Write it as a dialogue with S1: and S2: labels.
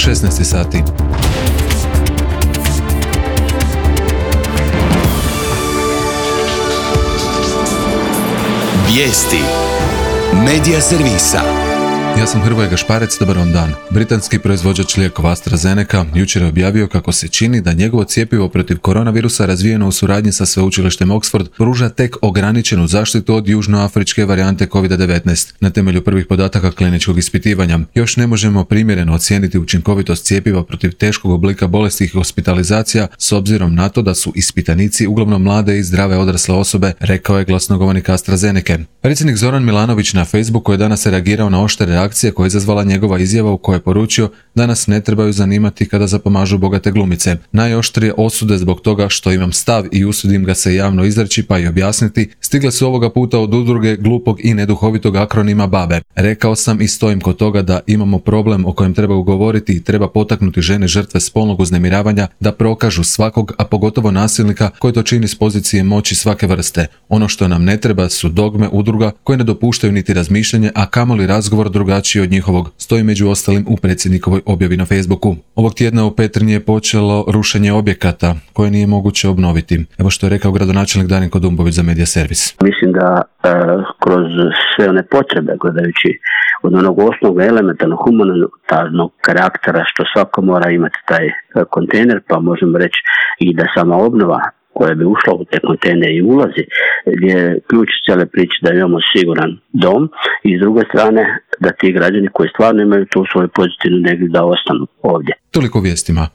S1: 16 sati.
S2: Vijesti Medija servisa.
S1: Ja sam Hrvoje Gašparec, dobar vam dan. Britanski proizvođač lijekova AstraZeneca jučer je objavio kako se čini da njegovo cjepivo protiv koronavirusa razvijeno u suradnji sa sveučilištem Oxford pruža tek ograničenu zaštitu od južnoafričke varijante COVID-19. Na temelju prvih podataka kliničkog ispitivanja još ne možemo primjereno ocijeniti učinkovitost cjepiva protiv teškog oblika bolesti i hospitalizacija s obzirom na to da su ispitanici uglavnom mlade i zdrave odrasle osobe, rekao je glasnogovornik AstraZeneca. Predsjednik Zoran Milanović na Facebooku je danas reagirao na oštre reakcije koja je izazvala njegova izjava u kojoj je poručio da nas ne trebaju zanimati kada zapomažu bogate glumice. Najoštrije osude zbog toga što imam stav i usudim ga se javno izreći pa i objasniti, stigle su ovoga puta od udruge glupog i neduhovitog akronima BABE. Rekao sam i stojim kod toga da imamo problem o kojem treba govoriti i treba potaknuti žene žrtve spolnog uznemiravanja da prokažu svakog, a pogotovo nasilnika koji to čini s pozicije moći svake vrste. Ono što nam ne treba su dogme udruga koje ne dopuštaju niti razmišljanje, a kamoli razgovor drugačiji od njihovog, stoji među ostalim u predsjednikovoj objavi na Facebooku. Ovog tjedna u Petrinji je počelo rušenje objekata koje nije moguće obnoviti. Evo što je rekao gradonačelnik Darinko Dumbović za Medija servis.
S3: Mislim da kroz sve one potrebe, gledajući od onog osnovnog elementarnog humanitarnog karaktera što svako mora imati taj kontejner, pa možemo reći i da sama obnova koja bi ušla u te kontejnere i ulazi, je ključ cijele priče da imamo siguran dom i s druge strane da ti građani koji stvarno imaju tu svoju pozitivnu negdje da ostanu ovdje.
S1: Toliko vijestima.